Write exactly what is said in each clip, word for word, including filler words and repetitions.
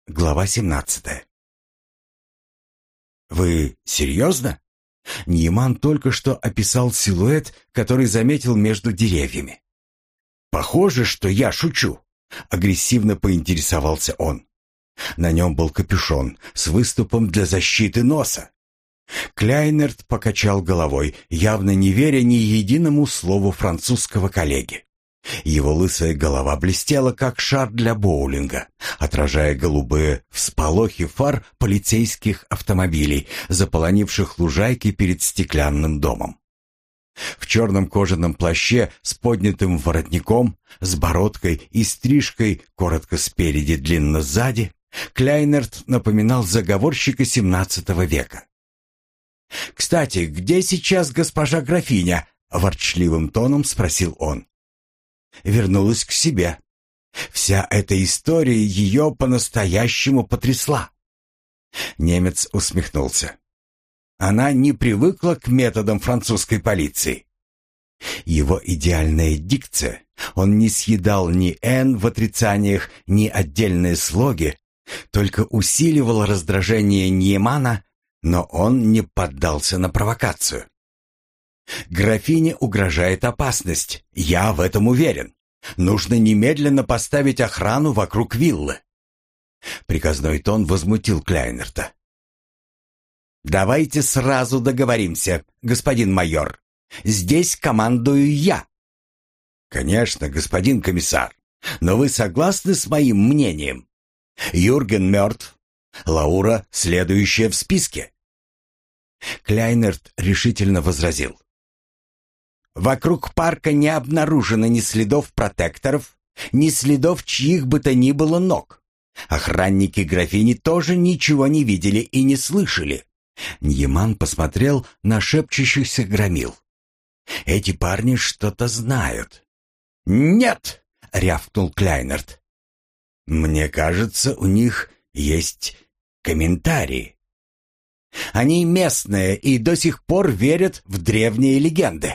Глава семнадцатая. «Вы серьезно?» Ньяман только что описал силуэт, который заметил между деревьями. «Похоже, что я шучу», — агрессивно поинтересовался он. На нем был капюшон с выступом для защиты носа. Кляйнерт покачал головой, явно не веря ни единому слову французского коллеги. Его лысая голова блестела, как шар для боулинга, отражая голубые всполохи фар полицейских автомобилей, заполонивших лужайки перед стеклянным домом. В черном кожаном плаще с поднятым воротником, с бородкой и стрижкой коротко спереди, длинно сзади, Кляйнерт напоминал заговорщика семнадцатого века. «Кстати, где сейчас госпожа графиня?» — ворчливым тоном спросил он. Вернулась к себе. Вся эта история ее по-настоящему потрясла. Немец усмехнулся. Она не привыкла к методам французской полиции. Его идеальная дикция, он не съедал ни «н» в отрицаниях, ни отдельные слоги, только усиливал раздражение Ньямана, но он не поддался на провокацию. «Графине угрожает опасность, я в этом уверен. Нужно немедленно поставить охрану вокруг виллы». Приказной тон возмутил Кляйнерта. «Давайте сразу договоримся, господин майор. Здесь командую я». «Конечно, господин комиссар. Но вы согласны с моим мнением? Юрген мертв. Лаура следующая в списке». Кляйнерт решительно возразил. «Вокруг парка не обнаружено ни следов протекторов, ни следов чьих бы то ни было ног. Охранники графини тоже ничего не видели и не слышали». Ньяман посмотрел на шепчущихся громил. «Эти парни что-то знают». «Нет!» — рявкнул Кляйнерт. «Мне кажется, у них есть комментарии. Они местные и до сих пор верят в древние легенды».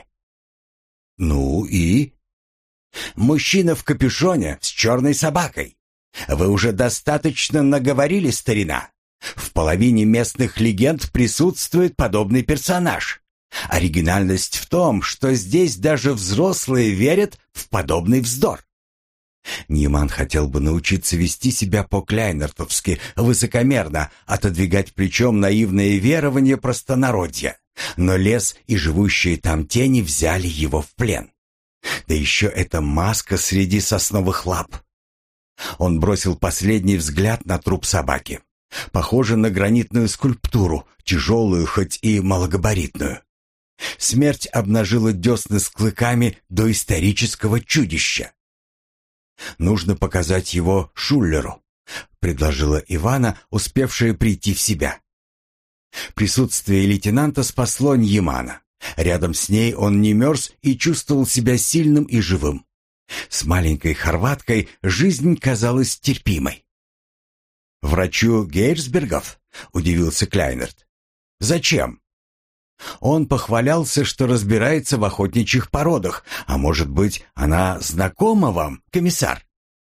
«Ну и?» «Мужчина в капюшоне с черной собакой. Вы уже достаточно наговорили, старина. В половине местных легенд присутствует подобный персонаж. Оригинальность в том, что здесь даже взрослые верят в подобный вздор». Ньяман хотел бы научиться вести себя по-кляйнертовски, высокомерно, отодвигать плечом наивные верования простонародья. Но лес и живущие там тени взяли его в плен. Да еще эта маска среди сосновых лап. Он бросил последний взгляд на труп собаки. Похоже на гранитную скульптуру, тяжелую, хоть и малогабаритную. Смерть обнажила десны с клыками доисторического чудища. «Нужно показать его Шуллеру», — предложила Ивана, успевшая прийти в себя. Присутствие лейтенанта спасло Ньямана. Рядом с ней он не мерз и чувствовал себя сильным и живым. С маленькой хорваткой жизнь казалась терпимой. «Врачу Гейрсбергов?» — удивился Кляйнерт. «Зачем?» Он похвалялся, что разбирается в охотничьих породах. А может быть, она знакома вам, комиссар?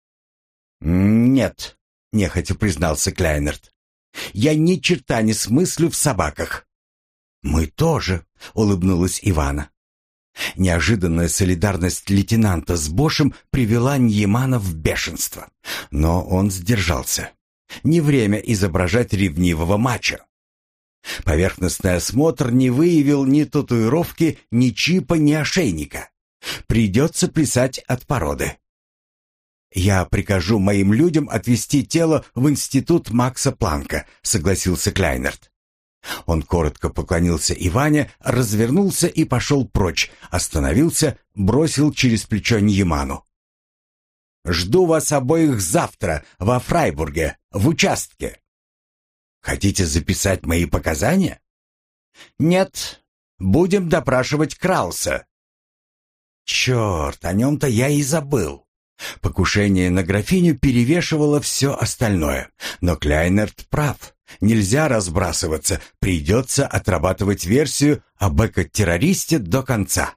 «Нет», — нехотя признался Кляйнерт. «Я ни черта не смыслю в собаках». «Мы тоже», — улыбнулась Ивана. Неожиданная солидарность лейтенанта с Бошем привела Ньямана в бешенство. Но он сдержался. Не время изображать ревнивого мачо. Поверхностный осмотр не выявил ни татуировки, ни чипа, ни ошейника. Придется плясать от породы. «Я прикажу моим людям отвезти тело в институт Макса Планка», — согласился Кляйнерт. Он коротко поклонился Иване, развернулся и пошел прочь, остановился, бросил через плечо Ньяману. «Жду вас обоих завтра во Фрайбурге, в участке». «Хотите записать мои показания?» «Нет, будем допрашивать Крауса». «Черт, о нем-то я и забыл». Покушение на графиню перевешивало все остальное. Но Кляйнерт прав. Нельзя разбрасываться. Придется отрабатывать версию об эко-террористе до конца.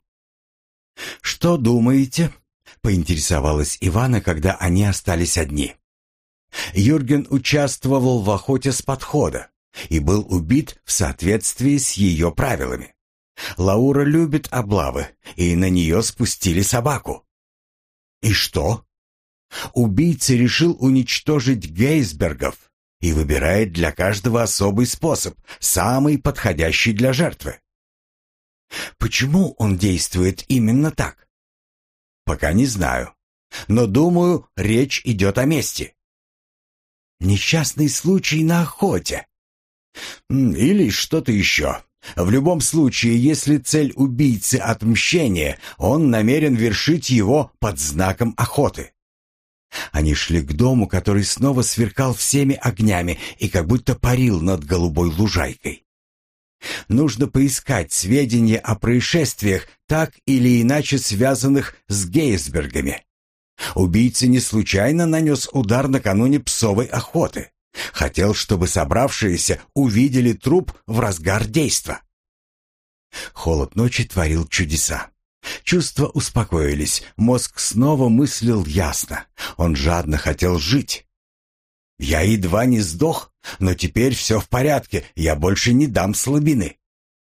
«Что думаете?» — поинтересовалась Ивана, когда они остались одни. Юрген участвовал в охоте с подхода и был убит в соответствии с ее правилами. Лаура любит облавы, и на нее спустили собаку. И что? Убийца решил уничтожить Гейсбергов и выбирает для каждого особый способ, самый подходящий для жертвы. Почему он действует именно так? Пока не знаю, но думаю, речь идет о мести. Несчастный случай на охоте. Или что-то еще. В любом случае, если цель убийцы отмщение, он намерен вершить его под знаком охоты. Они шли к дому, который снова сверкал всеми огнями и как будто парил над голубой лужайкой. Нужно поискать сведения о происшествиях, так или иначе связанных с Гейсбергами. Убийца не случайно нанес удар накануне псовой охоты. Хотел, чтобы собравшиеся увидели труп в разгар действа. Холод ночи творил чудеса. Чувства успокоились, мозг снова мыслил ясно. Он жадно хотел жить. «Я едва не сдох, но теперь все в порядке, я больше не дам слабины».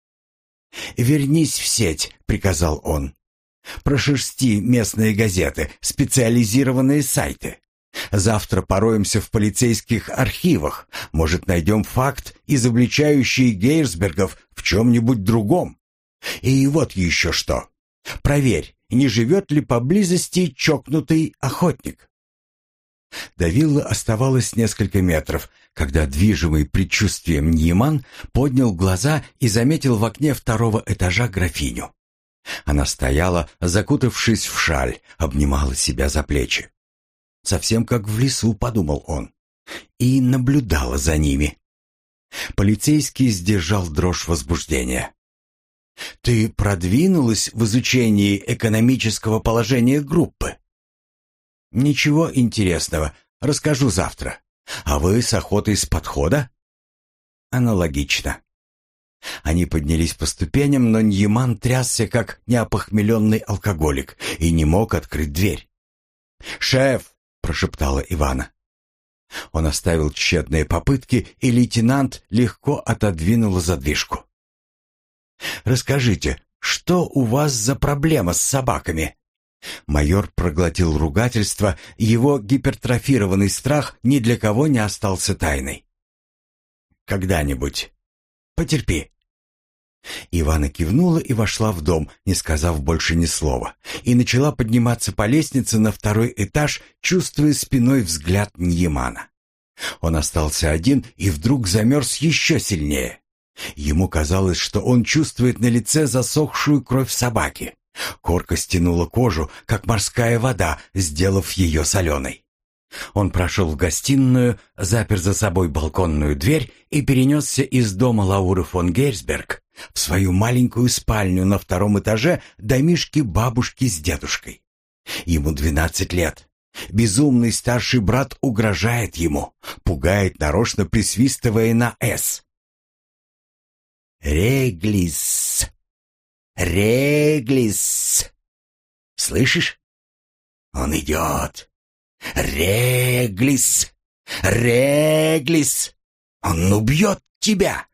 «Вернись в сеть», — приказал он. «Прошерсти местные газеты, специализированные сайты. Завтра пороемся в полицейских архивах. Может, найдем факт, изобличающий Гейсбергов в чем-нибудь другом. И вот еще что. Проверь, не живет ли поблизости чокнутый охотник». До виллы оставалось несколько метров, когда, движимый предчувствием Ньяман, поднял глаза и заметил в окне второго этажа графиню. Она стояла, закутавшись в шаль, обнимала себя за плечи. «Совсем как в лесу», — подумал он, и наблюдала за ними. Полицейский сдержал дрожь возбуждения. «Ты продвинулась в изучении экономического положения группы?» «Ничего интересного. Расскажу завтра. А вы с охотой с подхода?» «Аналогично». Они поднялись по ступеням, но Ньяман трясся, как неопохмеленный алкоголик, и не мог открыть дверь. «Шеф!» — прошептала Ивана. Он оставил тщетные попытки, и лейтенант легко отодвинула задвижку. «Расскажите, что у вас за проблема с собаками?» Майор проглотил ругательство, его гипертрофированный страх ни для кого не остался тайной. «Когда-нибудь. Потерпи». Ивана кивнула и вошла в дом, не сказав больше ни слова, и начала подниматься по лестнице на второй этаж, чувствуя спиной взгляд Ньямана. Он остался один и вдруг замерз еще сильнее. Ему казалось, что он чувствует на лице засохшую кровь собаки. Корка стянула кожу, как морская вода, сделав ее соленой. Он прошел в гостиную, запер за собой балконную дверь и перенесся из дома Лауры фон Гейсберг в свою маленькую спальню на втором этаже домишки бабушки с дедушкой. Ему двенадцать лет. Безумный старший брат угрожает ему, пугает, нарочно присвистывая на «С». «Реглис! Реглис! Слышишь? Он идет! Реглис! Реглис! Он убьет тебя!»